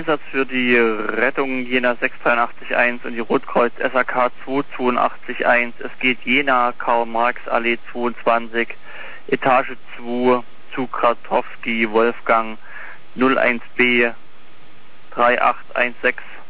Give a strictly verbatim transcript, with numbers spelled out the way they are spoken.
Einsatz für die Rettung Jena sechs drei acht eins und die Rotkreuz S A K zwei zwei acht eins. Es geht Jena, Karl-Marx-Allee zweiundzwanzig, Etage zwei, zu Kratowski, Wolfgang null eins B drei acht eins sechs.